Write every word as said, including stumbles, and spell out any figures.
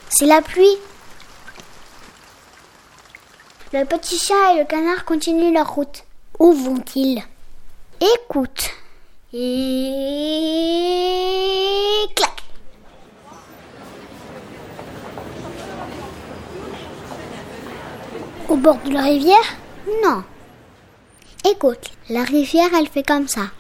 C'est la pluie. Le petit chat et le canard continuent leur route. Où vont-ils? Écoute. Et clac. Au bord de la rivière? Non. Écoute, la rivière, elle fait comme ça.